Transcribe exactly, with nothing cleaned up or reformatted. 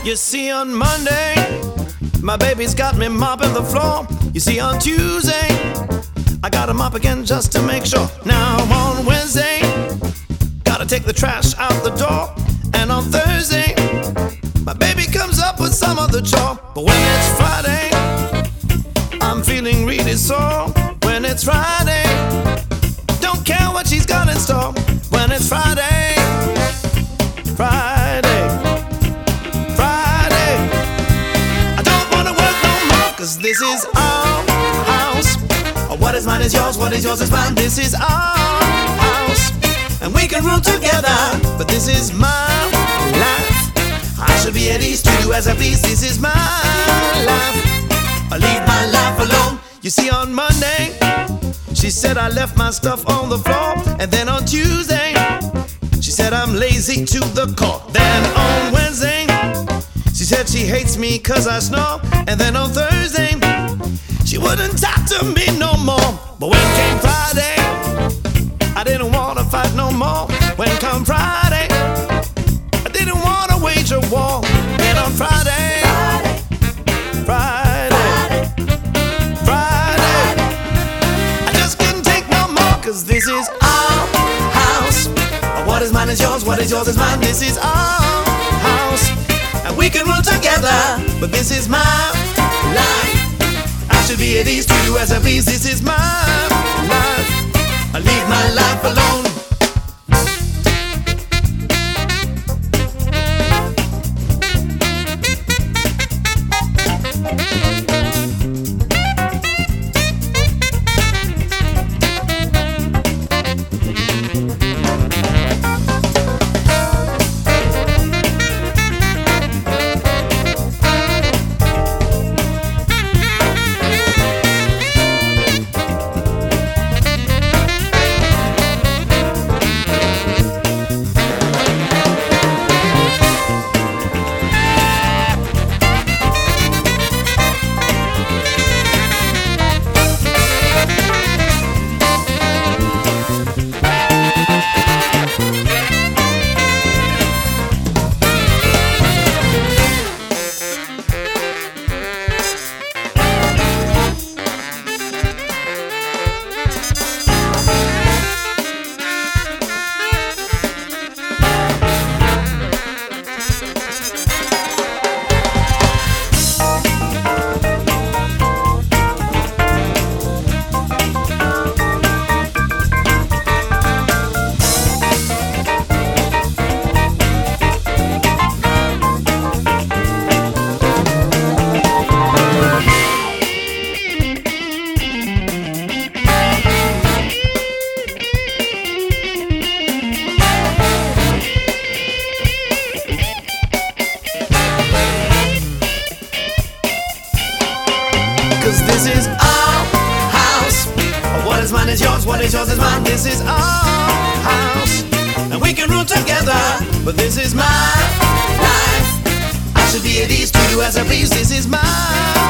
You see, on Monday, my baby's got me mopping the floor. You see, on Tuesday, I gotta mop again just to make sure. Now on Wednesday, gotta take the trash out the door. And on Thursday, my baby comes up with some other chore. But when it's Friday, I'm feeling really sore. When it's Friday, don't care what she's got in store. When it's Friday, Friday, Friday, I don't wanna work no more, 'cause this is our house. What is mine is yours, what is yours is mine. This is our house, and we can rule together. But this is my life. I should be at ease to do as I please. This is my life. I leave my life alone. You see, on Monday, she said I left my stuff on the floor. And then on Tuesday, she said I'm lazy to the core. Then on Wednesday, she said she hates me 'cause I snore. And then on Thursday, she wouldn't talk to me no more. But when came Friday, I didn't wanna fight no more. When come Friday, I didn't wanna wage a war. And on Friday, Friday, Friday, I just couldn't take no more, 'cause this is our house. What is mine is yours, what is yours is mine. This is our house, and we can rule together. But this is my life. I should be at ease to do as I please. This is my life. I leave my life alone. This is our house. What is mine is yours, what is yours is mine. This is our house, and we can rule together. But this is my life. I should be at ease to do as I please. This is my